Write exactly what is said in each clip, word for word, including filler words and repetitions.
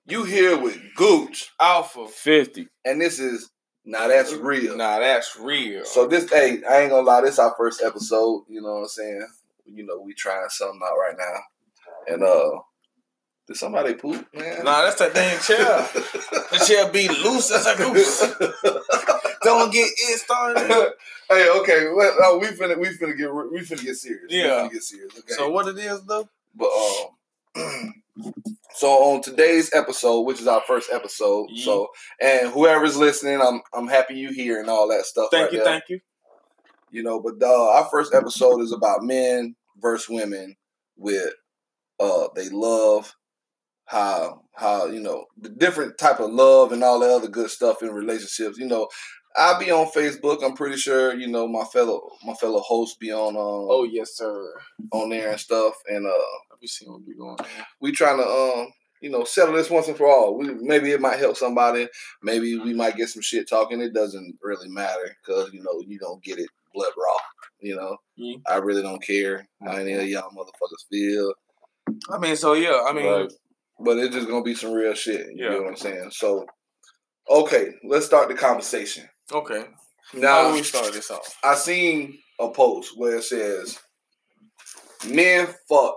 You here with Gooch Alpha fifty, and this is Nah That's Real. Nah, that's real. So this, hey, I ain't gonna lie, this our first episode. You know what I'm saying? You know, we trying something out right now, and uh, did somebody poop, man? Nah, that's that dang chair. The chair be loose as a goose. Don't get it started. Hey, okay, well, uh, we finna we finna get we finna get serious. Yeah, we finna get serious. Okay. So what it is though? But um, so on today's episode, which is our first episode, yeah. so and whoever's listening, I'm I'm happy you here and all that stuff. Thank right you, there. thank you. You know, but uh, our first episode is about men versus women with uh they love. How how you know the different type of love and all that other good stuff in relationships. You know, I'll be on Facebook. I'm pretty sure you know my fellow my fellow hosts be on. Um, oh yes, sir. On there and stuff, and uh, let me see what we going. We trying to um you know settle this once and for all. We maybe it might help somebody. Maybe we might get some shit talking. It doesn't really matter because you know you don't get it blood raw. You know, mm-hmm. I really don't care how any of y'all motherfuckers feel. I mean, so yeah, I mean. But, But it's just gonna be some real shit. You yeah. know what I'm saying? So, okay, let's start the conversation. Okay. Now, how do we start this off? I seen a post where it says, "Men fuck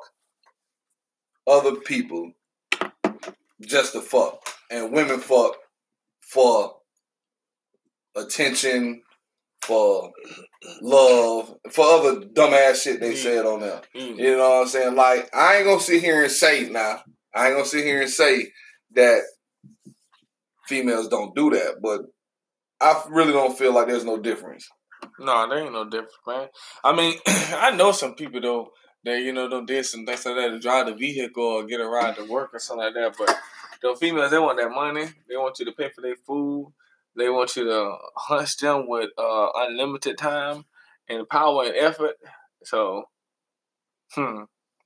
other people just to fuck, and women fuck for attention, for love, for other dumbass shit they mm. said on there." Mm. You know what I'm saying? Like, I ain't gonna sit here and say now. I ain't gonna sit here and say that females don't do that, but I really don't feel like there's no difference. No, there ain't no difference, man. I mean, I know some people though that you know don't do some things like that to drive the vehicle or get a ride to work or something like that. But the females, they want that money. They want you to pay for their food. They want you to hunch them with uh, unlimited time and power and effort. So, hmm.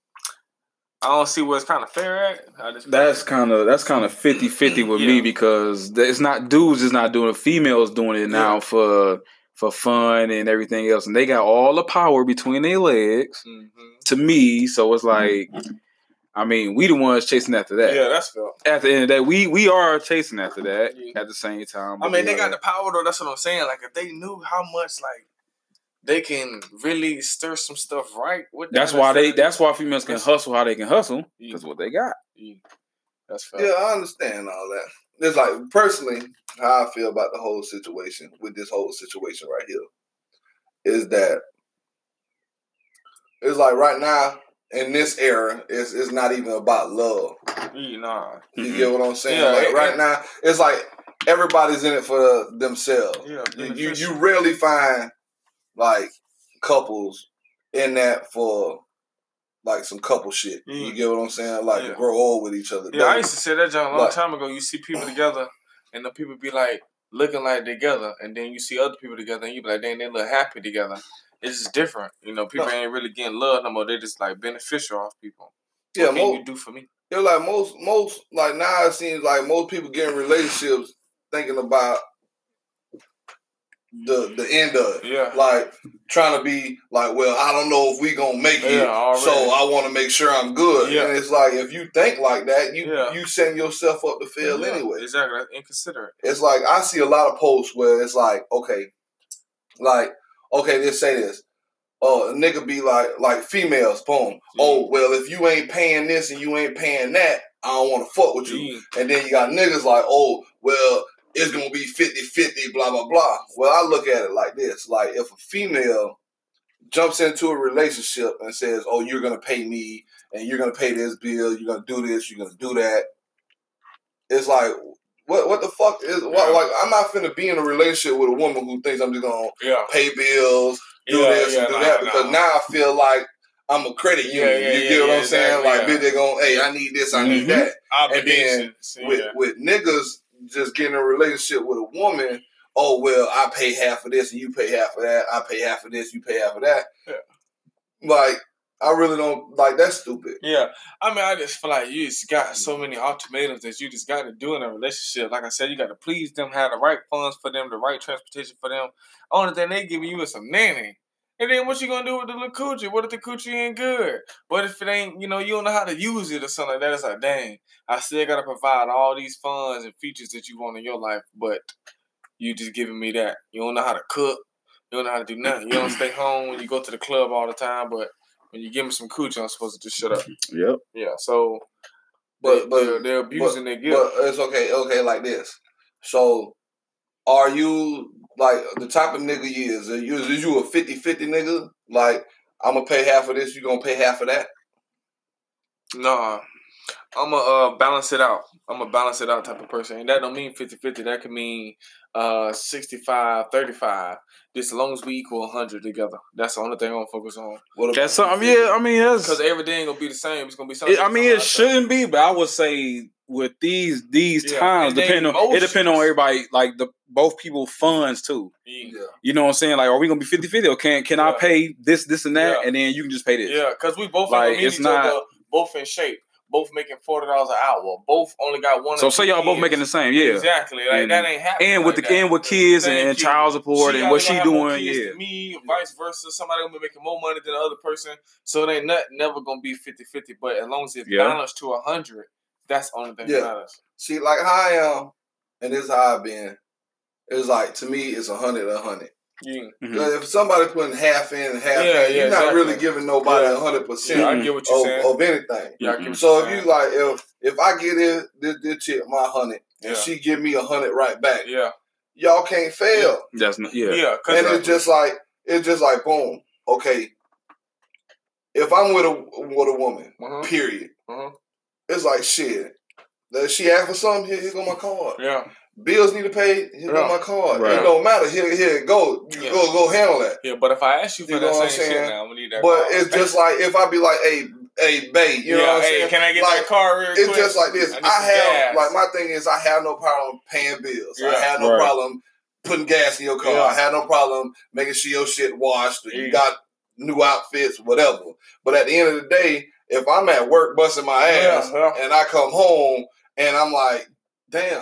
I don't see where it's kind of fair at. I just that's kind of that's kind of fifty-fifty with yeah. me because it's not dudes is not doing it. Females doing it now yeah. for for fun and everything else, and they got all the power between their legs. Mm-hmm. To me, so it's like, I mean, we the ones chasing after that. Yeah, that's fair. At the end of the day, we we are chasing after that. Yeah. At the same time, I mean, they got the power though. That's what I'm saying. Like if they knew how much like. They can really stir some stuff right with that. That's why they. That's why females can hustle how they can hustle. Because yeah. what they got. Yeah. That's fair. Yeah, I understand all that. It's like personally, how I feel about the whole situation with this whole situation right here is that it's like right now in this era, it's it's not even about love. Yeah, nah. You mm-hmm. get what I'm saying? Yeah, like it, right it, now, it's like everybody's in it for themselves. Yeah, you you, you rarely find. Like couples in that for like some couple shit. Mm. You get what I'm saying? Like yeah. grow old with each other. Yeah, I used to say that John a long like, time ago. You see people together and the people be like looking like together, and then you see other people together and you be like, dang, they look happy together. It's just different. You know, people no. ain't really getting love no more. They just like beneficial off people. What yeah, can most, you do for me? Yeah, like most most like now it seems like most people get in relationships thinking about the the end of it. Yeah. Like trying to be like, well, I don't know if we gonna make it, yeah, so I want to make sure I'm good. Yeah. And it's like if you think like that, you yeah. you setting yourself up to fail yeah, anyway. Exactly. Inconsiderate. It's like I see a lot of posts where it's like, okay, like okay, let's say this. Uh, a nigga be like, like females, boom. Mm. Oh, well, if you ain't paying this and you ain't paying that, I don't want to fuck with you. Mm. And then you got niggas like, oh, well, it's going to be fifty-fifty, blah, blah, blah. Well, I look at it like this. Like, if a female jumps into a relationship and says, oh, you're going to pay me and you're going to pay this bill, you're going to do this, you're going to do that. It's like, what what the fuck is, yeah. what, like, I'm not finna be in a relationship with a woman who thinks I'm just going to yeah. pay bills, do yeah, this, yeah, and do nah, that. Because nah. now I feel like I'm a credit union. Yeah, yeah, you get yeah, what I'm saying? Exactly, like, bitch, they're going, hey, I need this, I mm-hmm. need that. And then with, yeah. with niggas, just getting in a relationship with a woman, oh, well, I pay half of this and you pay half of that. I pay half of this, you pay half of that. Yeah. Like, I really don't, like, that's stupid. Yeah. I mean, I just feel like you just got so many ultimatums that you just got to do in a relationship. Like I said, you got to please them, have the right funds for them, the right transportation for them. Only thing they giving you is some nanny. And then what you gonna do with the little coochie? What if the coochie ain't good? What if it ain't, you know, you don't know how to use it or something like that? It's like, dang, I still gotta provide all these funds and features that you want in your life, but you just giving me that. You don't know how to cook. You don't know how to do nothing. You don't stay home when you go to the club all the time, but when you give me some coochie, I'm supposed to just shut up. Yep. Yeah, so but, they, but they're, they're abusing but, their gift. But it's okay, okay, like this. So, are you, like, the type of nigga you is? Are you, is you a fifty-fifty nigga? Like, I'm going to pay half of this, you going to pay half of that? Nah. I'm going to uh, balance it out. I'm a balance it out type of person. And that don't mean fifty-fifty. That could mean uh, sixty-five thirty-five. Just as long as we equal one hundred together. That's the only thing I'm going to focus on. What that's something, yeah, I mean, that's... Because every day ain't going to be the same. It's going to be something. It, I mean, it shouldn't be, but I would say with these these yeah. times, depending on, it depends on everybody, like the both people funds too. Yeah. You know what I'm saying? Like, are we going to be fifty-fifty or can, can yeah. I pay this, this, and that, yeah. and then you can just pay this? Yeah, because we both like, meet it's each not, other, both in shape. Both making forty dollars an hour. Both only got one. So say y'all both making the same, yeah. Exactly, like and, that ain't happening. And with like the and with kids and, and child support she and what she doing, yeah. Than me, vice versa. Somebody gonna be making more money than the other person, so it ain't not, never gonna be fifty-fifty. But as long as it's yeah. balanced to a hundred, that's the only thing yeah. that matters. See, like how I am, and this is how I've been. It's like to me, it's a hundred, a hundred. Yeah. Mm-hmm. If somebody putting half in and half yeah, in, yeah, you're not exactly. really giving nobody a hundred percent. I get what you're of, saying. Of anything. Yeah, I get what so you're if saying. you like, if if I get in this this chick my hundred, and yeah. she give me a hundred right back, yeah, y'all can't fail. Yeah. That's not, yeah, yeah. And it's just like it's just like boom. Okay, if I'm with a with a woman, uh-huh. period, uh-huh. it's like shit. Does she ask for something? Here, here go my card. Yeah. Bills need to pay. Here yeah. go my card. Right. It don't matter. Here, here it go. You yeah. go, go handle that. Yeah, but if I ask you for you that know same shit now, I'm gonna need that. But card. it's just like if I be like, hey, hey, babe, you yeah, know what I'm hey, saying? Can I get like, that car real quick? It's just like this. I, I have gas. like my thing is I have no problem paying bills. Yeah. I have no right. problem putting gas in your car. Yeah. I have no problem making sure your shit washed. Or yeah. You got new outfits, whatever. But at the end of the day, if I'm at work busting my ass yeah. and I come home and I'm like, damn.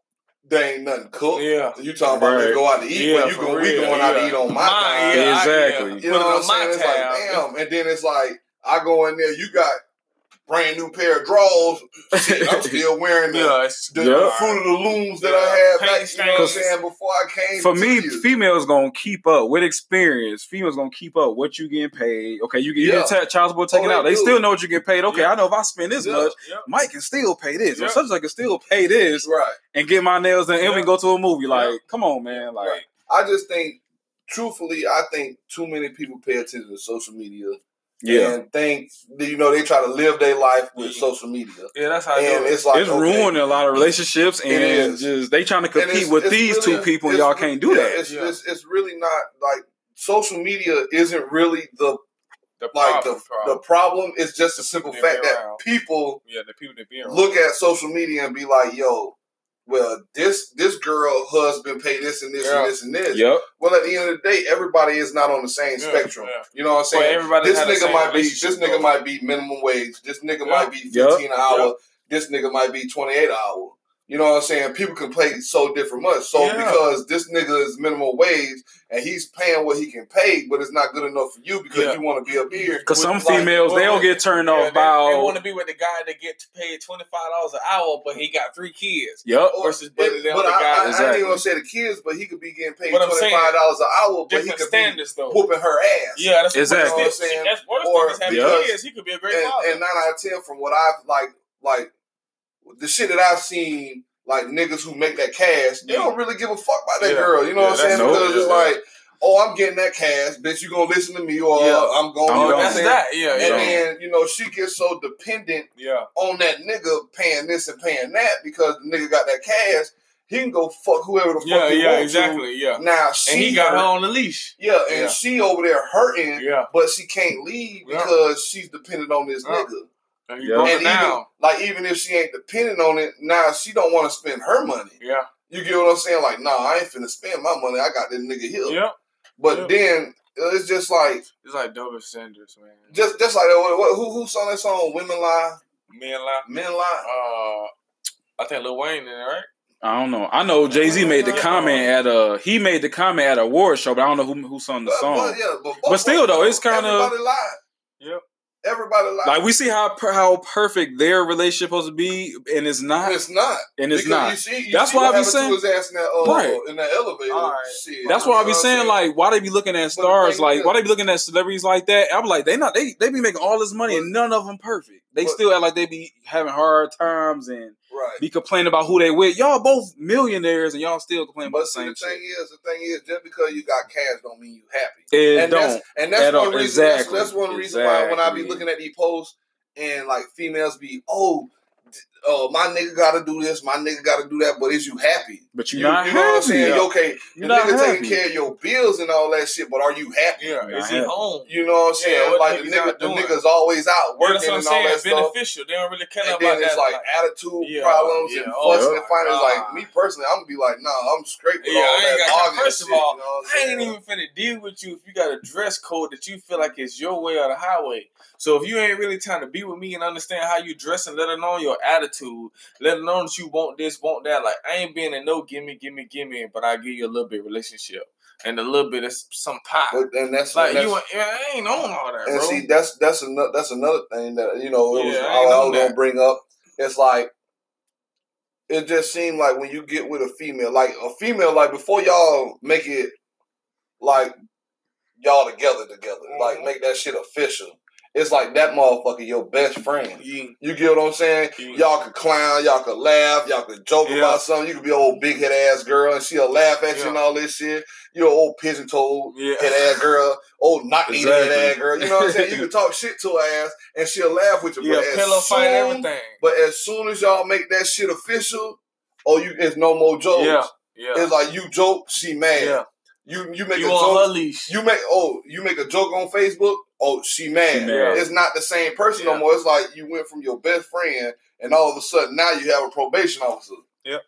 There ain't nothing cooked. Yeah. You talking about right. let's go out to eat, yeah, but you going we going yeah. out to eat on my time. Yeah, exactly. I, you know what I'm saying? It's like, damn. And then it's like, I go in there, you got brand new pair of drawers. Shit, I'm still wearing the, yeah, the, yeah. the Fruit of the Looms that yeah. I had Paint back, you know what I'm saying, before I came For to me, you. females gonna keep up with experience. Females gonna keep up what you getting paid. Okay, you get Yeah. your child support taken Oh, out. They they still know what you get paid. Okay, Yeah. I know if I spend this Yeah. much, Yeah. Mike can still pay this. Yeah. Or such like can still pay this Right. and get my nails done and Yeah. we go to a movie. Like, Yeah. come on, man. Like, Right. I just think, truthfully, I think too many people pay attention to social media. yeah. And think, you know, they try to live their life with Yeah. social media. Yeah, that's how I And do it. it's like, It's okay, ruining a lot of relationships and It is. just they trying to And compete it's- with it's these really- two people and it's y'all re- can't do yeah, that. It's, Yeah. it's it's really not like social media isn't really the The like problem, the problem. the problem. Is just the simple They fact be that around. people yeah, the people that be around. look at social media and be like, "Yo, well, this this girl husband pay this and this Yeah. and this and this." Yep. Well, at the end of the day, everybody is not on the same Yeah, spectrum. yeah. You know what I'm But saying? everybody This had the nigga same might be this relationship, nigga though. might be minimum wage. This nigga Yeah. might be Yep. fifteen an hour. Yep. This nigga might be twenty eight an hour. You know what I'm saying? People can pay so different much. So Yeah. because this nigga is minimum wage and he's paying what he can pay, but it's not good enough for you because Yeah. you want to be up here. Because some With, like, females, well, they'll well, get turned Yeah, off they, by. they want to be with the guy that get paid twenty five dollars an hour, but he got three kids. Yep. Or- Versus better than but the I, guy. I, I ain't Exactly. even gonna say the kids, but he could be getting paid But I'm twenty five dollars an hour, but he Different could standards, be though. whooping her ass. Yeah, that's Exactly. What You know what I'm saying. saying? That's worse Or than just having because- kids. He could be a great and, father. and nine out of ten from what I've like like the shit that I've seen, like niggas who make that cash, they Yeah. don't really give a fuck about that Yeah. girl. You know Yeah, what I'm saying? that's- Because no, it's yeah. like, oh, I'm getting that cash, bitch. You gonna listen to me, or Yeah. I'm going. I'm You know what I'm gone. that's saying? that. Yeah, And yeah. then you know she gets so dependent yeah. on that nigga paying this and paying that because the nigga got that cash. He can go fuck whoever the fuck Yeah, he yeah, wants exactly. Yeah. to. Now she And he got hurt. her on the leash. Yeah, and Yeah. she over there hurting, Yeah. but she can't leave Yeah. because she's dependent on this Yeah. nigga. And he Yeah. broke And it down. even like even if she ain't dependent on it, now she don't want to spend her money. Yeah. You get what I'm saying? Like, nah, I ain't finna spend my money. I got this nigga here. Yeah. But Yeah. then it's just like It's like double standards, man. just just like what, what, who who sung that song? Women Lie, Men lie. Men Lie. Uh, I think Lil Wayne in it, right? I don't know. I know Jay-Z made the comment at a he made the comment at a award show, but I don't know who who sung the but, song. But, yeah, but, but still, though, it's kind of everybody lied. Yep. Everybody lied. Like we see how how perfect their relationship supposed to be, and it's not. It's not, and it's because not. You see, you That's see why what I be saying. To his ass in that, uh, right. in that elevator. All right. Shit. That's why I be saying, saying, like, why they be looking at stars, like, is, why they be looking at celebrities like that? I'm like, they not they they be making all this money, but, and none of them perfect. They but, still act like they be having hard times and right. be complaining about who they with. Y'all both millionaires, and y'all still complaining but about the see, same the shit. thing is, the thing is, just because you got cash don't mean you happy. It and don't. That's, and that's one all. reason. Exactly. That's, that's one reason exactly. why when I be looking at these posts and like females be, oh. Oh, my nigga gotta do this, my nigga gotta do that, but is you happy? But you're you, not you know happy. what I'm saying? Yeah. Okay, you're the nigga happy. taking care of your bills and all that shit, but are you happy? Yeah, is he home? You know what I'm saying? Yeah, like the nigga, the nigga's always out working yeah, and all that beneficial. stuff. Beneficial. They don't really care and about then it's that. like, like attitude yeah, problems yeah, and oh, fussing yeah, and fighting. God. Like me personally, I'm gonna be like, nah, I'm straight with yeah, all I ain't that. got First of shit, all, you know I ain't even finna deal with you if you got a dress code that you feel like it's your way or the highway. So if you ain't really trying to be with me and understand how you dress and let alone your attitude, let alone that you want this, want that. Like, I ain't being a no gimme, gimme, gimme, but I give you a little bit of relationship and a little bit of some pie. But and that's like and that's, you, I ain't on all that, and bro. see, that's that's another that's another thing that you know it Yeah, was I I, ain't I on was gonna that. bring up. It's like it just seemed like when you get with a female, like a female, like before y'all make it like y'all together together, mm-hmm. like make that shit official. It's like that motherfucker your best friend. Yeah. You get what I'm saying? Yeah. Y'all could clown, y'all could laugh, y'all could joke yeah. about something. You could be an old big head ass girl and she'll laugh at yeah. you and all this shit. You're an old pigeon toed yeah. head ass girl, old knock knee exactly. head ass girl. You know what I'm saying? You can talk shit to her ass and she'll laugh with you. Yeah, but pillow soon, fight, everything. But as soon as y'all make that shit official, oh, you it's no more jokes. Yeah, yeah. It's like you joke, she mad. Yeah. You you make you a on joke. Her leash. You make oh you make a joke on Facebook. Oh, she mad. She mad. It's not the same person yeah. no more. It's like you went from your best friend, and all of a sudden now you have a probation officer. Yep.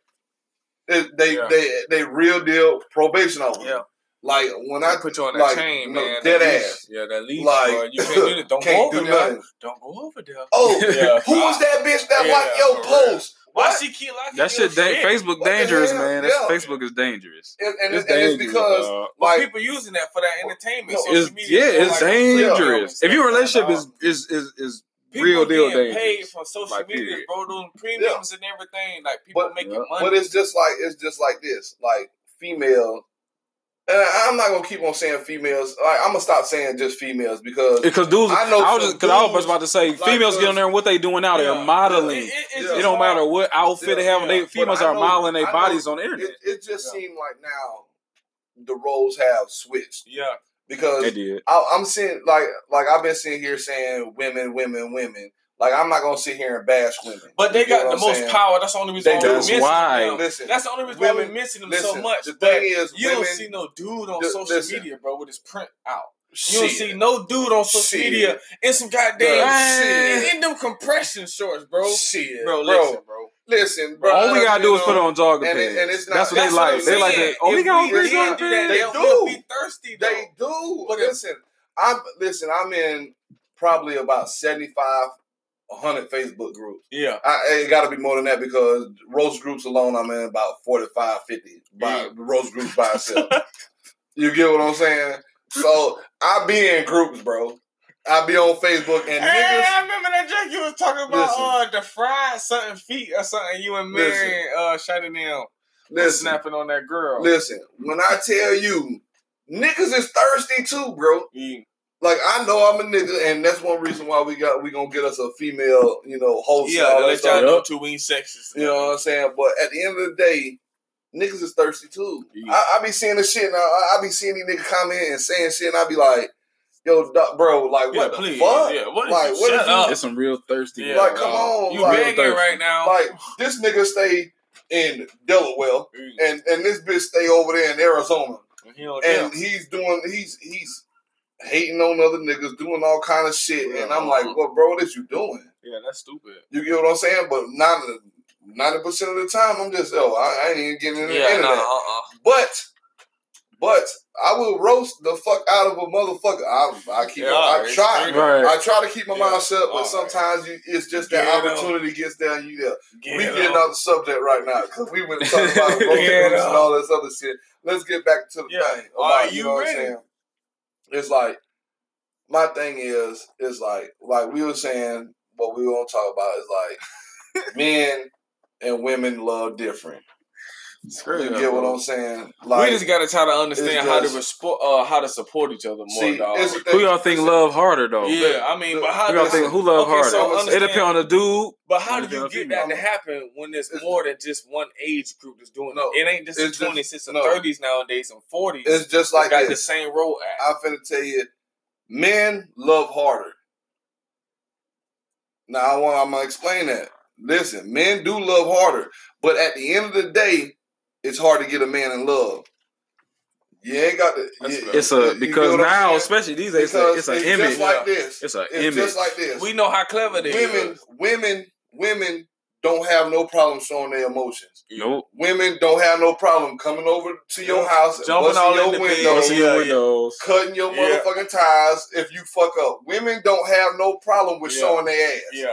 It, they yeah. they they real deal probation officer. Yeah. Like when I put you on that like, chain, no, man. Dead leash. ass. Yeah, that leash. Like bro. You can't do it. Don't can't go over do there. nothing. Don't go over there. Oh, yeah. who was that bitch that yeah, liked your post? Why she keep liking that shit? Da- shit? Facebook what dangerous, man. Yeah. That's, Facebook is dangerous. And, and, it's, and dangerous, it's because uh, like people using that for that entertainment. No, social it's, media, yeah, it's like dangerous. If your relationship is is is, is people real deal getting dangerous, paid from social like, media, period. bro, doing premiums yeah. and everything. Like people but, making yeah. money. But it's just like it's just like this. Like female. And I'm not gonna keep on saying females. Like, I'm gonna stop saying just females because because dudes. I know I was just because I was about to say like females get on there and what they doing now. Yeah, they're modeling. It, it, it, it don't matter what outfit yeah, they have. Yeah. They females are know, modeling their bodies on the internet. It, it just yeah. seemed like now the roles have switched. Yeah, because they did. I, I'm seeing like like I've been sitting here saying women, women, women. Like, I'm not going to sit here and bash women. But they got the most saying? power. That's the only reason why we're missing them. Listen, That's the only reason women, why we're missing them listen, so much. The but thing is, you women, don't see no dude on th- social listen, media, bro, with his print out. Shit. You don't see no dude on social shit. media in some goddamn shit. In them compression shorts, bro. Shit. Bro, listen, bro. Listen, bro. All we gotta do know, is put on jogging pants. And, it, and it's not, that's what that's they like. What they like that. Oh, we got we jogging pants. They do. Be thirsty, though. They do. But listen, I'm listen. I'm in probably about seventy-five, one hundred Facebook groups. Yeah, I, it got to be more than that because roast groups alone, I'm in about forty-five, fifty by yeah. roast groups by itself. You get what I'm saying? So I be in groups, bro. I be on Facebook and hey, niggas. I remember that joke you was talking about listen, uh, the fried something feet or something. You and Mary uh, shutting down, snapping on that girl. Listen, when I tell you, niggas is thirsty too, bro. Yeah. Like I know I'm a nigga, and that's one reason why we got we gonna get us a female, you know, host. Yeah, to let y'all know too, we ain't sexist. You know what I'm saying? But at the end of the day, niggas is thirsty too. Yeah. I, I be seeing this shit now. I, I be seeing these niggas comment and saying shit, and I be like, "Yo, bro, like yeah, what please. the fuck? Yeah, what like what shut is you? up. It's some real thirsty. Yeah, like, come on, you like, begging right now? Like this nigga stay in Delaware, mm. and and this bitch stay over there in Arizona, he and he's doing he's he's. hating on other niggas, doing all kind of shit, yeah. and I'm like, "Well, bro, what is you doing?" Yeah, that's stupid. You get what I'm saying? But ninety percent of the time, I'm just, oh, I, I ain't even getting into yeah, the nah, internet. uh-uh. But But I will roast the fuck out of a motherfucker. I, I keep. Yeah, I try. right. I try to keep my Yeah. mouth shut, but All sometimes you, it's just that Get opportunity gets there, and you there. Get We on. getting on the subject right now because we went talking about broken Get news and on. all this other shit. Let's get back to the Yeah. thing. Are About, you know what I'm ready? saying? It's like my thing is is like like we were saying. What we gonna talk about is like men and women love different. Screw You that, get what bro. I'm saying? Like, we just gotta try to understand it's how to just- respo- uh, how to support each other more, see, dog. it's the thing- Who y'all think listen, love harder though? Yeah, I mean, the- but how Who y'all does think who love okay, harder? so it understand- depends on the dude. But how Or do you the get female. that to happen when there's It's- more than just one age group that's doing No, it? It ain't just the it's just- twenties, it's the no. thirties nowadays and forties. It's just Like like got the this. same role act. I'm finna tell you, men love harder. Now I want. I'm gonna explain that. Listen, men do love harder, but at the end of the day, it's hard to get a man in love. You ain't got to. That's you- fair. It's you- a you because get what I'm now, saying? especially these days, it's, a, Because it's an it's image. just like this. It's an It's image. just like this. We know how clever they women, is. women, women don't have no problem showing their emotions. Nope. Women don't have no problem coming over to your Yeah. house, Jumping busting all your in the bed. windows, Busting Yeah, your yeah. windows. cutting your Yeah. motherfucking tires if you fuck up. Women don't have no problem with Yeah. showing their ass. Yeah,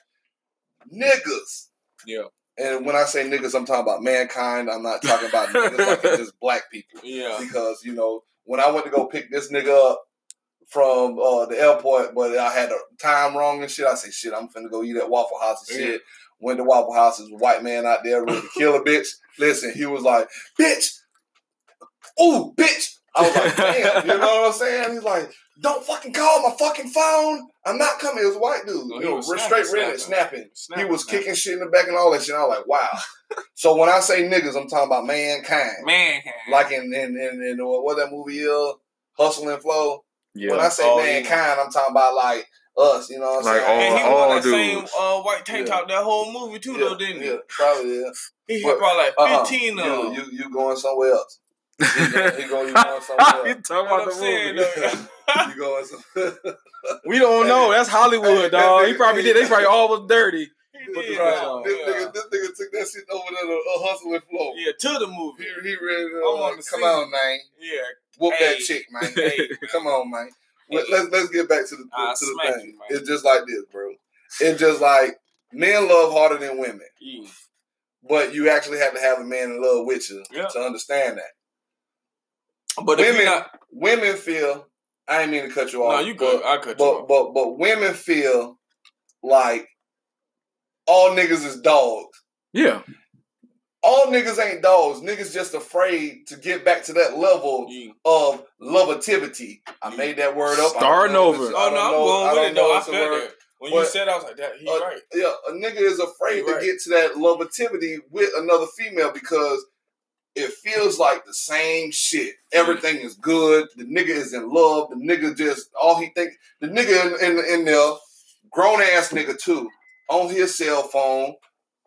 Niggas. yeah, And when I say niggas, I'm talking about mankind. I'm not talking about niggas like it's just black people. yeah. Because, you know, when I went to go pick this nigga up from uh, the airport, but I had the time wrong and shit, I said, shit, I'm finna go eat at Waffle House and shit. Yeah. Went to Waffle House, there's a white man out there ready to kill a bitch. Listen, he was like, bitch, ooh, bitch. I was like, damn, you know what I'm saying? He's like, don't fucking call my fucking phone. I'm not coming. It was a white dude. Oh, you he know, was straight snapping, redneck, snapping. Snapping, He was snapping. kicking shit in the back and all that shit. I was like, wow. So when I say niggas, I'm talking about mankind. Man, Like in in in, in uh, what that movie is, Hustle and Flow. Yeah. When I say Oh, mankind, I'm talking about like us. You know what I'm Like saying? and he all wore that dudes. same uh, white tank Yeah. top that whole movie too, yeah, though, didn't he? yeah, probably yeah. He But, had probably like Uh-uh. fifteen of You, them. you you going somewhere else? He going, he going, you going somewhere You else? talking What about I'm the saying, movie? though. You going somewhere? We don't know. That's Hollywood, Hey, dog. that He nigga- probably did. They probably all was dirty. He Put the did, brush though. on. This Yeah. nigga, this nigga took that shit over there to uh, Hustle and Flow. Yeah, to the movie. He, he ready to I uh, wanna come see. on, man. Yeah. Whoop Hey. that chick, man. Hey. Come on, man. Let, Hey. let's let's get back to the I'll to the smack thing. you, man. It's just like this, bro. It's just like men love harder than women, Yeah. but you actually have to have a man in love with you Yeah. to understand that. But if women, you're not, women feel. I ain't mean to cut you off. no, you good. But, I cut you but off. but but women feel like all niggas is dogs. Yeah. All niggas ain't dogs. Niggas just afraid to get back to that level Yeah. of lovativity. I made that word up. I don't Starting know if over. it's- I Oh don't no, I'm know- going I with don't it though. know I it's a felt word. that. When you But- said, I was like, that, he's Uh, right. Yeah, a nigga is afraid He to right. get to that lovativity with another female because it feels like the same shit. Everything is good. The nigga is in love. The nigga just all he think. The nigga in in, in there, grown ass nigga too, on his cell phone,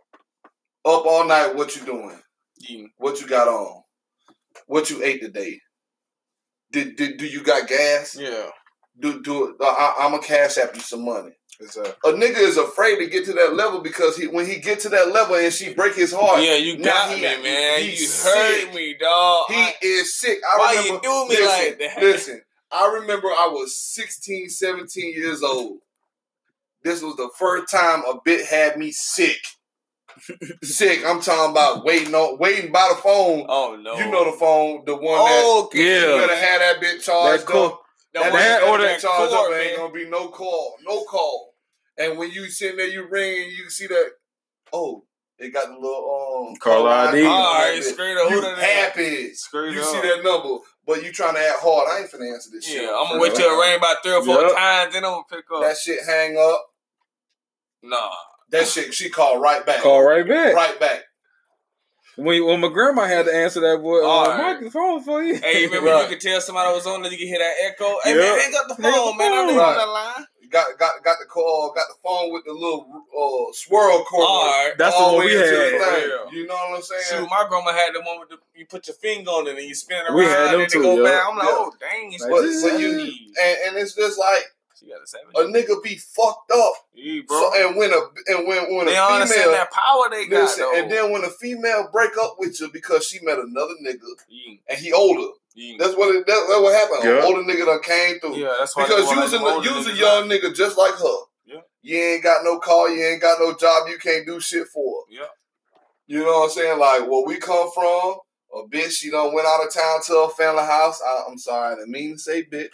up all night. What you doing? Yeah. What you got on? What you ate today? Did did do you got gas? Yeah. Do do uh, I, I'm a cash app you some money. Exactly. A nigga is afraid to get to that level because he when he get to that level and she break his heart. Yeah, you now got he- me, man. he's You sick. hurt me, dog. He I- is sick. I Why remember, you do me listen, like that? Listen, I remember I was sixteen, seventeen years old. This was the first time a bit had me sick. Sick. I'm talking about waiting on waiting by the phone. oh no. You know the phone, the one Oh, that you yeah. better have that bitch charged That cool. up. that That, one- that that, or that that charged cord, up ain't man. gonna be no call, no call. And when you sitting there, you ring, and you see that. Oh, they got the little um Call I D. on All that right, bitch. straight up. You Who that is? happy? Straight You up. see that number, but you trying to act hard. I ain't finna answer this shit. Yeah, I'm gonna wait till it rain about three or four Yep. times, then I'm gonna pick up. That shit hang up. nah. That shit, she called right back. Call right back. Right back. When, when my grandma had to answer that boy, uh, All right. my phone for you. Hey, you remember Right. you could tell somebody was on there, you could hear that echo. Hey, Yeah. man, hang up the Hang up phone, the man. I'm phone. on that line. Got got got the call. Got the phone with the little uh, swirl cord. All right. That's the all one we way into had. the For thing. real. You know what I'm saying? Shoot, my grandma had the one with the you put your finger on it and you spin it around We had them and too, it go yeah. back. I'm like, Yeah. oh dang, it's Like, But, this but is- you and, and it's just like she got a seven. a nigga be fucked up. Yeah, bro. So, and when a and when when they a don't understand female that power they got listen, though. and then when a female break up with you because she met another nigga yeah. and he older, Yeah. That's what it, that, that's what happened. Yeah. An older nigga done came through. Yeah, that's why. Because you was, a, you was a young nigga just like her. Yeah. You ain't got no car. You ain't got no job. You can't do shit for. Yeah. You know what I'm saying? Like, where we come from, a bitch, she done went out of town to her family house. I, I'm sorry, I didn't mean to say bitch.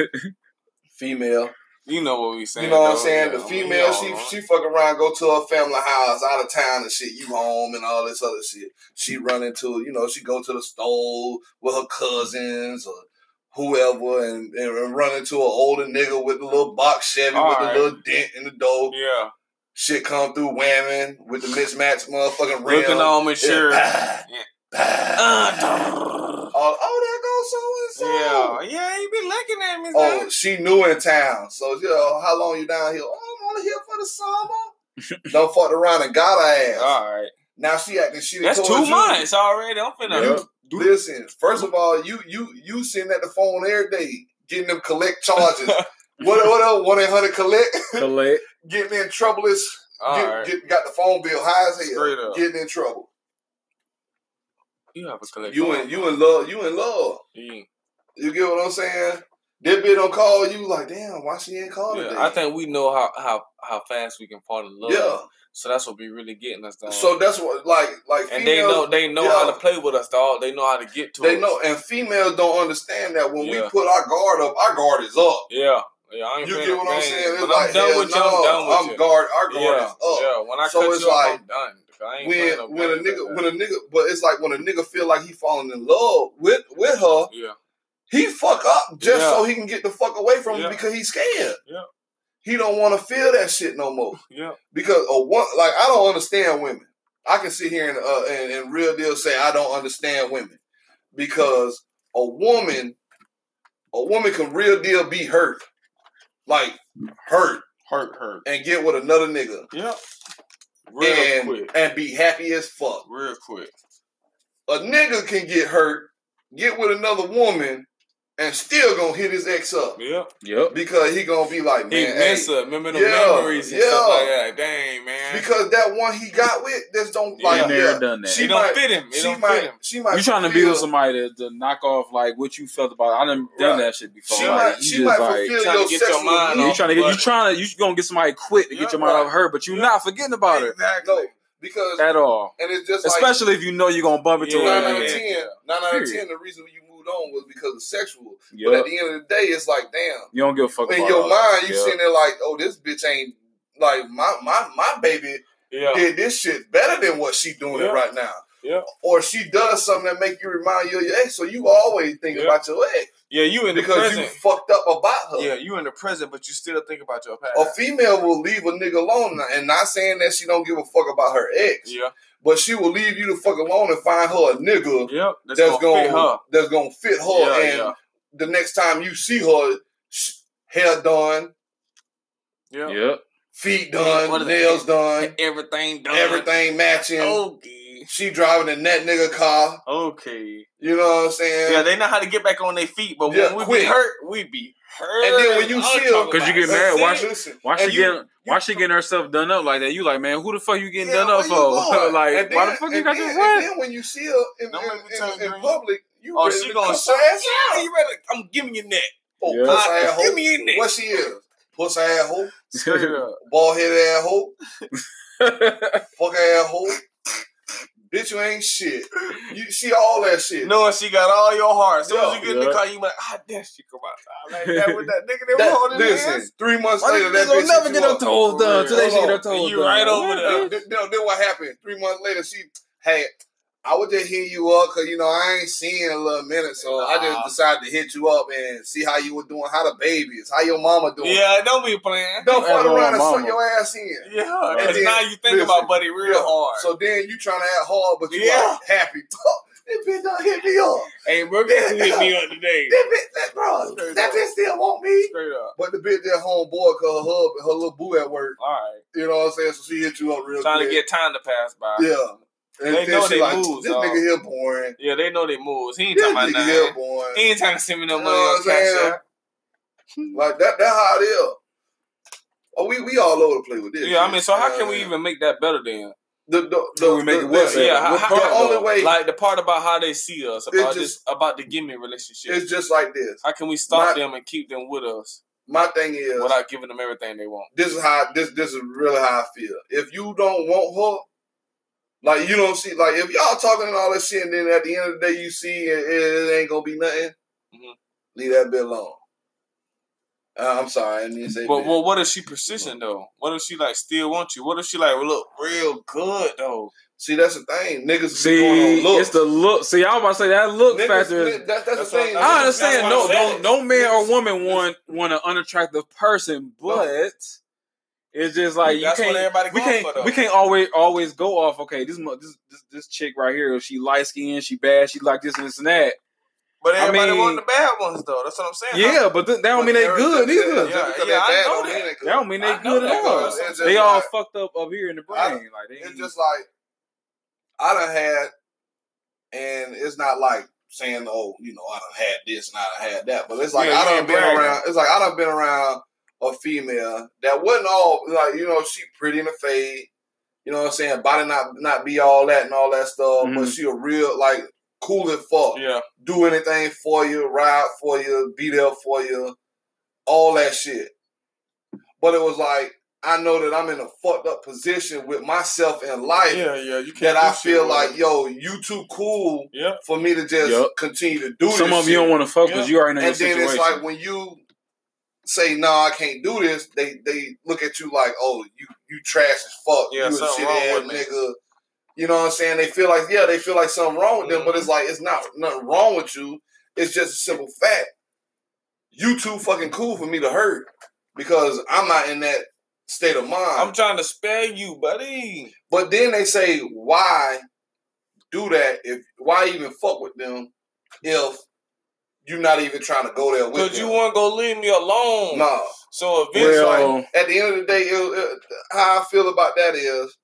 Female. You know what we saying. You know what I'm though. saying? Yeah, the I female, mean, she all she fuck around, go to her family house, out of town and shit. You home and all this other shit. She run into, you know, she go to the store with her cousins or whoever and, and run into an older nigga with the little box Chevy all with right. the little dent in the door. Yeah. Shit come through whamming with the mismatched motherfucking rim. Looking on me, sure. Yeah. Yeah. oh, oh, there goes so and so. Yeah, yeah, you be looking at me, Oh, son. she new in town. So, you know, how long you down here? Oh, I'm only here for the summer. Done fucked around and got her ass. All right. Now she acting shit. That's two months already. I'm finna. You, listen, first of all, you you you sitting at the phone every day getting them collect charges. what what else? one eight hundred collect. Collect. Getting in trouble is get, right. get, got the phone bill high as hell. Straight up. Getting in trouble. You have a collect. You in you in love. You in love. Yeah. You get what I'm saying? That bitch don't call you like, damn, why she ain't calling Yeah, today? I think we know how, how, how fast we can fall in love. Yeah. So that's what be really getting us, dog. So that's what like like and females, they know they know yeah, how to play with us, dog. They know how to get to They us. know, and females don't understand that when Yeah. we put our guard up, our guard is up. Yeah. Yeah, I ain't You playing get what no I'm games, saying? It's but like, I'm done hell with you. no, I'm done with I'm you. guard. Our guard yeah, is up. yeah. When I So cut it's you off, like, I'm done. I ain't when playing no when a games nigga like when a nigga, but it's like when a nigga feel like he falling in love with with her, yeah, he fuck up just Yeah. so he can get the fuck away from Yeah. her because he's scared. Yeah. He don't want to feel that shit no more. yeah, Because a one like I don't understand women. I can sit here and uh and, and real deal say I don't understand women because a woman, a woman can real deal be hurt, like hurt, hurt, hurt, and get with another nigga. yeah, real and, quick, and be happy as fuck. real quick. A nigga can get hurt, get with another woman, and still gonna hit his ex up. Yep, Yep. Because he gonna be like, he man, miss hey, her. Remember the yeah, memories and yeah. stuff like that. Dang, man. because that one he got with, just don't Yeah. like. Been there yeah, and done that. She It don't might fit him. It She don't might. fit him. She might. You trying to be fulfill- with somebody to, to knock off like what you felt about. I done done Right. that shit before. She like, might. you She just might like fulfill trying to your get your sexual mind you needs. off. trying to get you But- trying to you gonna get somebody quick to Yeah, get your mind right. off her, but you Yeah. not forgetting about her Exactly. Because at all. and it's just like Especially if you know you're gonna bump into Yeah, nine her. out of again. ten. Nine out of Period. ten. The reason you moved on was because of sexual. But Yup. at the end of the day, it's like, damn. You don't give a fuck In about your all mind, that. you Yup. sitting there like, oh, this bitch ain't like my my my baby Yeah, did this shit better than what she doing Yeah. it right now. Yeah. Or she does something that make you remind you of your ex, so you always think Yeah. about your ex yeah. You in the because present. you fucked up about her. Yeah, you in the present, but you still think about your past. A female will leave a nigga alone, and not saying that she don't give a fuck about her ex, Yeah, but she will leave you the fuck alone and find her a nigga yep. That's, that's, gonna, gonna, fit her. that's gonna fit her. Yeah, and yeah. the next time you see her, sh- hair done, Yeah, Yep. feet What done, is nails it? done, Everything done. everything matching. Okay. She driving a net nigga car. Okay. You know what I'm saying? Yeah, they know how to get back on their feet, but Yeah, when we quick. be hurt, we be hurt. And then when you I'm see her- talking 'Cause you about get married, why sick. Listen, Why and she you- getting why she getting herself done up like that? You like, man, who the fuck you getting Yeah, done where up you for? going? like, And why then- the fuck you and got then, this and wet? then when you see her in, Don't in, make me in, turn in green. public, you Oh, ready she to gonna cuss show her ass Yeah, out. you ready? I'm giving you neck. Oh, Yeah. puss Uh, ass give hoe. me your neck. What she is? Puss ass hoe. Straight up. Bald headed ass hoe. Fuck ass hoe. Bitch, you ain't shit. You see all that shit. Knowing she got all your heart. As soon as Yeah. you get in Yeah. the car, you like, ah, that shit come out. Like that with that nigga that, That- was holding listen, hands. three months Why later, this that bitch bitch never hit get you her up. toes For done. real. Today she Hold get her on. toes You done. right over What, there. bitch? Then, then, then what happened? Three months later, she, hey, I was just hitting you up because, you know, I ain't seen you in a little minute, so I Nah. just decided to hit you up and see how you were doing, how the baby is, how your mama doing. Yeah, don't be playing. Don't You fuck ask my around and suck mama. your ass in. Yeah, And because then- now you think listen, about Buddy real Yeah. hard. So then you trying to act hard, but you Yeah. like happy. This bitch done hit me up. Hey, bro, guess who hit me up today? This bitch, that, bro, Straight that up. bitch still want me. Straight up. But the bitch that homeboy, cause her hub, her little boo at work. All right. You know what I'm saying? So she hit you up real Trying quick. to get time to pass by. Yeah. And They then know she they like, moves, this dog. nigga here boring. Yeah, they know they moves. He ain't This talking about nigga here nothing. boring. He ain't trying to send me no You money know on what I'm Cash saying? App. Like that, that's how it is. Oh, we, we all over the place with this. Yeah, I shit. mean, so how You can know we what even make that better then? The the, the, we make the, it work. the, Yeah, how, the, how, the only way, like the part about how they see us, about just, this, about the gimme relationship. It's just like this. How can we stop my, them and keep them with us? My thing is without giving them everything they want. This is how this this is really how I feel. If you don't want her, like you don't see, like if y'all talking and all that shit, and then at the end of the day you see it, it ain't gonna be nothing. Mm-hmm. Leave that bit alone. Uh, I'm sorry, I didn't say. But well, what if she persistent though? What if she like still want you? What if she like look real good though? See, that's the thing. Niggas see, going on looks. It's the look. See, I was about to say that look Niggas, factor. Is, that, that's, that's the thing. I understand. No, no, no man Niggas, or woman want want an unattractive person, but no. It's just like that's you can't. What we can't. For, we can't always always go off. Okay, this this this, this chick right here. She light skinned. She bad. She like this and this and that. But everybody I mean, want the bad ones though. That's what I'm saying. Yeah, but th- that don't mean they good either. Yeah, yeah, yeah I know that. That don't mean they good at all. They all like, fucked up up here in the brain. I, like they it's just like I done had, and it's not like saying, oh, you know, I done had this and I done had that, but it's like yeah, I done been bragging. around. It's like I done been around a female that wasn't all like you know she pretty in the fade, you know what I'm saying, body not not be all that and all that stuff, mm-hmm. but she a real like. Cool as fuck. Yeah. Do anything for you, ride for you, be there for you, all that shit. But it was like, I know that I'm in a fucked up position with myself in life. Yeah, yeah. You can't that I feel like, yo, you too cool yep. for me to just yep. continue to do Some this of you don't want to fuck because yep. you already know and your situation. And then situation. it's like when you say, no, I can't do this, they they look at you like, oh, you, you trash as fuck. Yeah, you a something shit wrong ass with nigga. Me. You know what I'm saying? They feel like, yeah, they feel like something wrong with them, mm-hmm. but it's like, it's not nothing wrong with you. It's just a simple fact. You too fucking cool for me to hurt because I'm not in that state of mind. I'm trying to spare you, buddy. But then they say, why do that? If Why even fuck with them if you're not even trying to go there with them? Because you want to go leave me alone. No. So eventually, well, like, at the end of the day, it, it, how I feel about that is,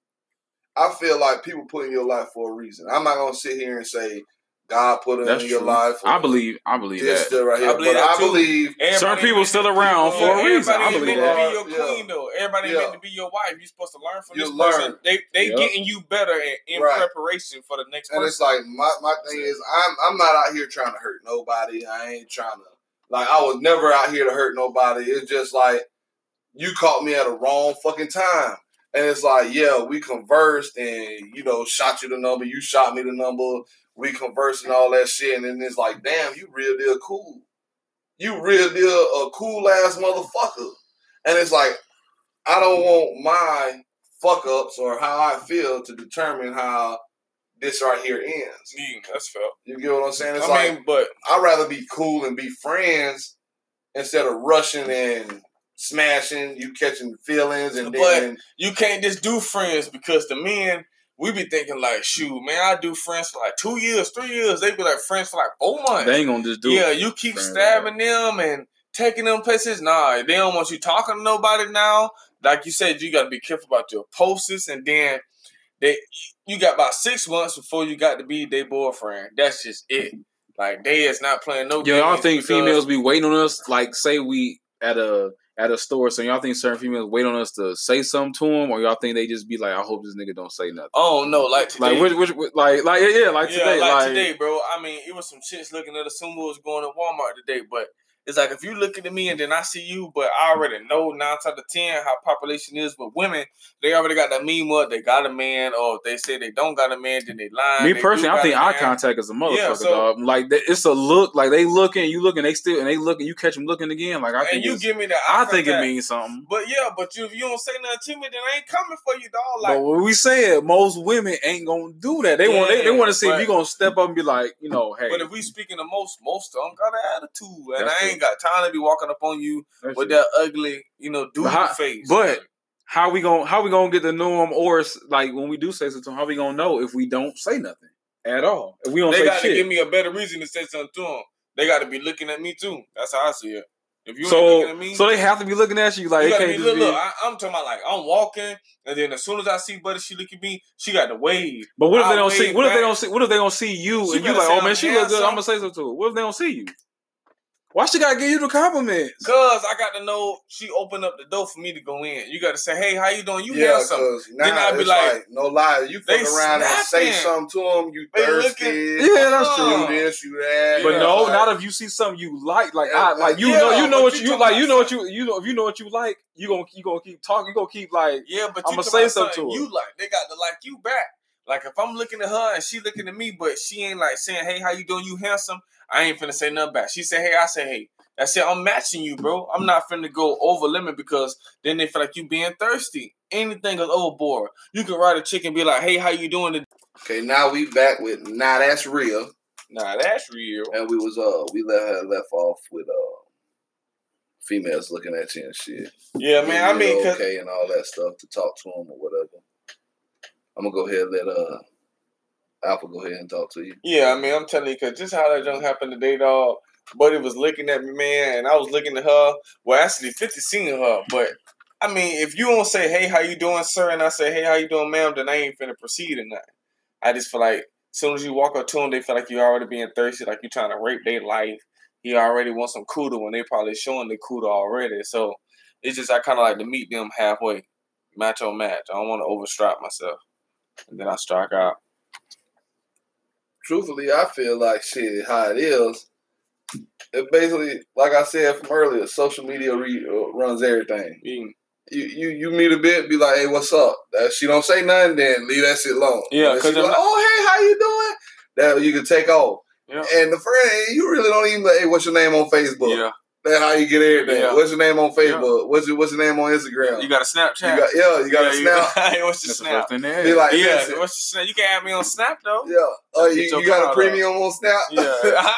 I feel like people put in your life for a reason. I'm not gonna sit here and say God put it in your life. I believe, I believe that. Still right here. I believe, but I believe certain people still around for a reason. I believe that. Everybody meant to be your queen, yeah. though. Everybody yeah. meant to be your wife. You're supposed to learn from you this learn. person. They they yep. getting you better in, in right. preparation for the next and person. And it's like my my thing is I'm I'm not out here trying to hurt nobody. I ain't trying to like I was never out here to hurt nobody. It's just like you caught me at a wrong fucking time. And it's like, yeah, we conversed and, you know, shot you the number. You shot me the number. We conversed and all that shit. And then it's like, damn, you real deal cool. You real deal a cool-ass motherfucker. And it's like, I don't want my fuck-ups or how I feel to determine how this right here ends. Yeah, that's fair. You get what I'm saying? It's I like, mean, but I'd rather be cool and be friends instead of rushing and smashing, you catching feelings, and then but you can't just do friends because the men we be thinking like, shoot, man, I do friends for like two years, three years. They be like friends for like four months. They ain't gonna just do. Yeah, you keep stabbing them and taking them places. Nah, they don't want you talking to nobody now. Like you said, you got to be careful about your posts, and then they you got about six months before you got to be their boyfriend. That's just it. Like they is not playing no. Yo, y'all think females be waiting on us? Like, say we at a. At a store, so y'all think certain females wait on us to say something to them, or y'all think they just be like, "I hope this nigga don't say nothing." Oh no, like today, like which, which, which like, like yeah, like yeah, today, like, like today, bro. I mean, it was some chicks looking at us. Someone was going to Walmart today, but it's like if you looking at me and then I see you, but I already know nine out of ten how population is with women. They already got that meme up. They got a man, or if they say they don't got a man, then they lying. Me they personally, I think eye contact is a motherfucker, yeah, so, dog. Like it's a look, like they looking, you looking, they still, and they looking, you catch them looking again. Like I think and you give me that. I think it means something. But yeah, but you, if you don't say nothing to me, then I ain't coming for you, dog. Like, but when we say it, most women ain't gonna do that. They yeah, want, they, they want to see but, if you gonna step up and be like, you know, hey. But if we speaking to most, most of them got an attitude, and I ain't got time to be walking up on you That's with true. that ugly, you know, dude how, face. But how we gonna how we gonna get to know them, or like when we do say something, how we gonna know if we don't say nothing at all? If we don't, they say got shit. to give me a better reason to say something to them. They got to be looking at me too. That's how I see it. If you so, ain't looking at me, so they have to be looking at you like you it gotta can't be, just look, be. look, I, I'm talking about like I'm walking, and then as soon as I see Buddy, she look at me. She got to wave. But what if I they don't see? What back. if they don't see? What if they don't see you she and you like, oh man, she look good. Something. I'm gonna say something to her. What if they don't see you? Why she gotta give you the compliments? Cause I got to know she opened up the door for me to go in. You got to say, "Hey, how you doing? You yeah, handsome." Then I'd be like, like, "No lie, you fuck around and say something to them. You they thirsty? Looking, yeah, that's true. You this, you that. But yeah, no, like, not if you see something you like. Like yeah, I, like you yeah, know, you know what you, you like. You know what something. you, you know if you know what you like, you gonna you gonna keep talking. You gonna keep like yeah, but I'm you gonna say something to her. You like they got to like you back. Like if I'm looking at her and she looking at me, but she ain't like saying, "Hey, how you doing? You handsome?" I ain't finna say nothing back. She say, "Hey," I say, "Hey." That's it. I'm matching you, bro. I'm not finna go over limit because then they feel like you being thirsty. Anything goes overboard. You can write a chick and be like, "Hey, how you doing today?" Okay, now we back with nah, that's real. Nah, that's real. And we was uh we let left off with uh females looking at you and shit. Yeah, man. I mean, okay, and all that stuff to talk to them or whatever. I'm gonna go ahead and let uh Alpha go ahead and talk to you. Yeah, I mean, I'm telling you, because just how that junk happened today, dog. Buddy was looking at me, man, and I was looking at her. Well, actually, fifty seen her, but I mean, if you don't say, "Hey, how you doing, sir?" and I say, "Hey, how you doing, ma'am?" then I ain't finna proceed or nothing. I just feel like as soon as you walk up to them, they feel like you already being thirsty, like you trying to rape their life. He already wants some kudo when they probably showing the kudo already. So it's just I kind of like to meet them halfway, match on match. I don't want to overstrap myself, and then I strike out. Truthfully, I feel like shit how it is. It basically, like I said from earlier, social media re, uh, runs everything. Mm. You, you you meet a bit, be like, "Hey, what's up?" That she don't say nothing, then leave that shit alone. Yeah, because like, "Oh, hey, how you doing?" That you can take off. Yeah. And the friend, you really don't even. Hey, what's your name on Facebook? Yeah. That's how you get everything. Yeah. What's your name on Facebook? Yeah. What's your What's your name on Instagram? You got a Snapchat. You got, yeah, you got yeah, a Snap. You, hey, what's your That's Snap? the Be like, yeah, listen. what's your Snap? You can add me on Snap though. Yeah. Oh, uh, you, your you got a premium up. on Snap? Yeah.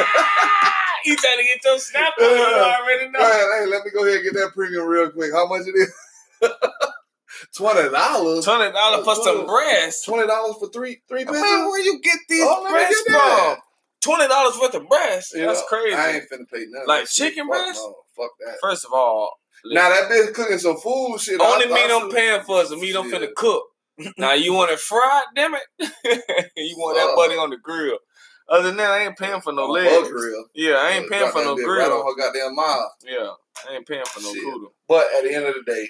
You trying to get your Snap on? You already know. Hey, hey, let me go ahead and get that premium real quick. How much it is? Twenty dollars. Twenty dollars for some breasts. Twenty dollars for three three pictures. Man, where you get these oh, breasts from? Twenty dollars worth of breasts. Yeah, that's crazy. I ain't finna pay nothing. Like chicken breasts? No, fuck that. First of all, now that bitch cooking some food shit. Only I, meat I I'm paying for is the meat I'm finna cook. Now you want it fried? Damn it! You want that buddy on the grill? Other than that, I ain't paying for no legs. Grill. Yeah, I ain't paying for no grill. Right on her goddamn mouth. Yeah, I ain't paying for no kudo. But at the end of the day,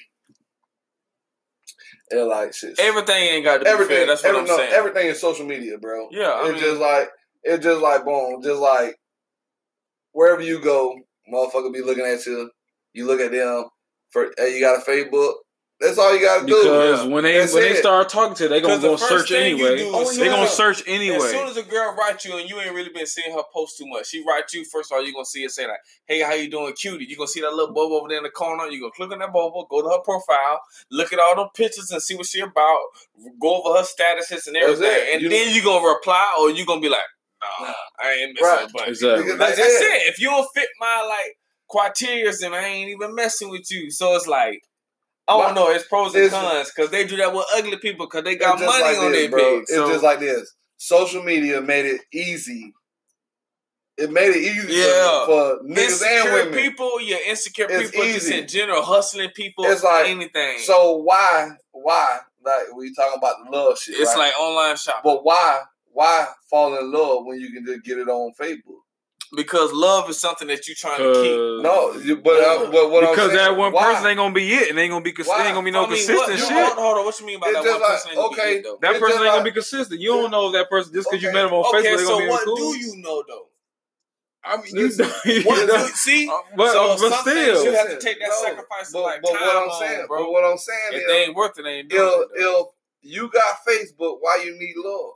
it like shit. Everything ain't got to be everything, fair. That's what every, I'm no, saying. Everything is social media, bro. Yeah, I it's mean, just like it's just like boom, just like wherever you go, motherfucker be looking at you. You look at them. For hey, you got a Facebook. That's all you gotta do. Because when they That's when it. they start talking to you, they gonna the go search anyway. Oh, they yeah. gonna search anyway. As soon as a girl writes you and you ain't really been seeing her post too much, she writes you, first of all, you're gonna see it say like, "Hey, how you doing, cutie?" You're gonna see that little bubble over there in the corner. You're gonna click on that bubble, go to her profile, look at all the pictures and see what she about, go over her statuses and everything. And you then know. you're gonna reply or you're gonna be like, nah, I ain't missing right. a bunch. Exactly. Like, that's, that's it. it. If you don't fit my like criteria, then I ain't even messing with you. So it's like, I don't know. It's pros and cons because they do that with ugly people because they got money like on this, their bro. page. It's so. just like this. Social media made it easy. It made it easy yeah. for, for niggas insecure and women. people, yeah, insecure it's people, easy. just in general, hustling people, it's like, anything. So why, why, like we talking about the love shit, It's right? like online shopping. But why, why fall in love when you can just get it on Facebook? Because love is something that you're trying to uh, keep. No, you, but, uh, but what because I'm saying, that one why? person ain't gonna be it, and ain't gonna be cons- ain't gonna be no I mean, consistent what, shit. Hold, hold on, what you mean by it's that just one like, person? Ain't okay, be it, though? That it's person ain't like, gonna be consistent. You don't know that person just because okay. you met him on okay, Facebook. They so gonna be what cool. do you know though? I mean, you, you what know, do, see, uh, but, so uh, but some still, things you have to take that no, sacrifice but, of like but time what I'm on, saying, bro. But what I'm saying if is, they ain't worth it, they ain't doing if, it. If you got Facebook, why you need love?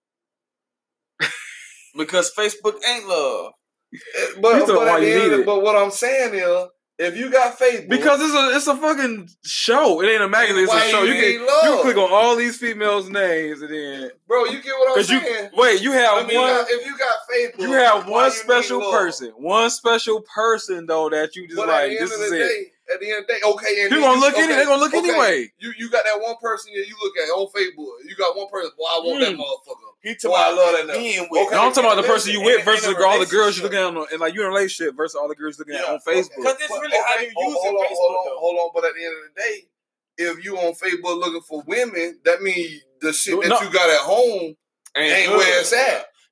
Because Facebook ain't love. But, but, why at the you end need of it. the, but what I'm saying is, if you got Facebook, because it's a it's a fucking show. It ain't a magazine. It's a show. You, you can love? you can click on all these females' names and then, bro, you get what I'm saying. You, wait, you have I mean, one. if you got Facebook, you have one you special person. One special person though that you just but like. At the end this of is the it. day, at the end of the day, okay, and you gonna look okay, any, they gonna look okay, anyway. You you got that one person that you look at on Facebook. You got one person. Boy, I want mm. that motherfucker. He Boy, I love that. Being with. Okay, no, I'm talking about the person you with versus all the girls you look looking at, and like you in a relationship versus all the girls you looking yeah. at on Facebook. Because it's really okay. how you oh, use hold it. On, Facebook, hold on, though. hold on. But at the end of the day, if you on Facebook looking for women, that means the shit that no. you got at home ain't, ain't where it's at.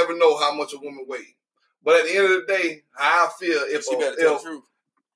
never know how much a woman weighs. But at the end of the day, how I feel if she a, better tell if, the truth.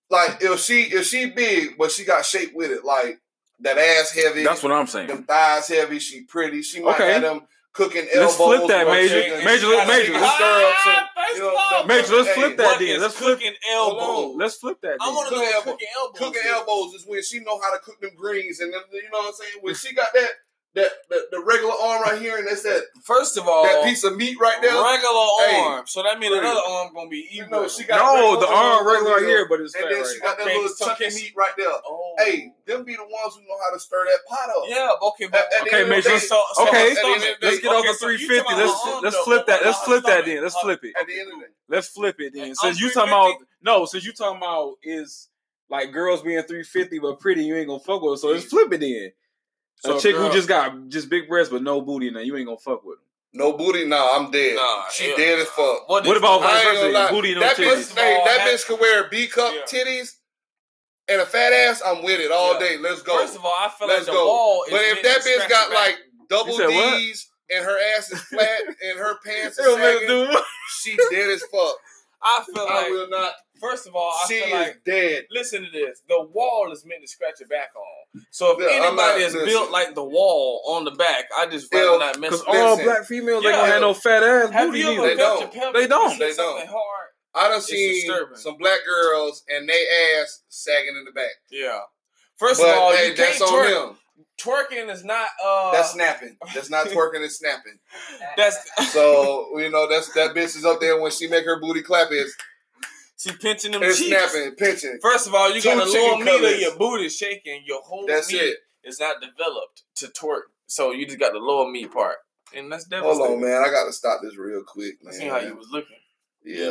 like if she if she big, but she got shape with it, like that ass heavy. That's what I'm saying. Them thighs heavy. She pretty. She might okay. have them cooking let's elbows. Flip that, Major. Major, major, major. Major, let's flip that then. Let's flip cooking elbows. Let's flip that. I want to know cooking elbows. Cooking elbows is when she know how to cook them greens, and then, you know what I'm saying. When she got that. That the, the regular arm right here, and that's that. First of all, that piece of meat right there. Regular hey, arm, so that means crazy. Another arm gonna be even. You know, she got no, the arm regular right here, but it's and fat then right she got okay, that little chunky meat right there. Oh. Hey, them be the ones who know how to stir that pot up. Yeah, okay, but at, at okay, Major. Day, so, so okay, day, let's get okay, off the so three fifty. You let's let's flip that. Let's flip that then. Let's flip it. At the end of the day, let's flip it then. And Since you talking about no, since you talking about is like girls being three fifty but pretty, you ain't gonna fuck with her. So let's flip it then. So a chick girl, who just got just big breasts but no booty, now you ain't gonna fuck with them. No booty, nah, I'm dead. Nah, she yeah. dead as fuck. What, what about vice versa? Booty, no that titties. Bitch, hey, that bitch could wear B cup yeah. titties and a fat ass. I'm with it all yeah. day. Let's go. First of all, I feel Let's like the go. wall is but if that bitch got like double said, D's what? And her ass is flat and her pants is sagging, she dead as fuck. I feel I like will not. First of all, I she feel is like dead. Listen to this: the wall is meant to scratch your back on. So if yeah, anybody not, is listen. built like the wall on the back, I just rather not mess. Because all black females yeah. they don't have no fat ass have booty. You ever they, don't. Your they don't. They don't. Hard. I done seen some black girls and they ass sagging in the back. Yeah. First but, of all, hey, you that's can't on twerk. him. Twerking is not. Uh, that's snapping. That's not twerking. It's snapping. That's so you know that's that bitch is up there when she make her booty clap. Is she pinching them it's cheeks? Snapping, pinching. First of all, you Two got a little meat colors. of your booty shaking. Your whole that's meat it. is not developed to twerk. So you just got the lower meat part, and that's devastating. Hold on, man. I got to stop this real quick, man. See how you was looking. Yeah.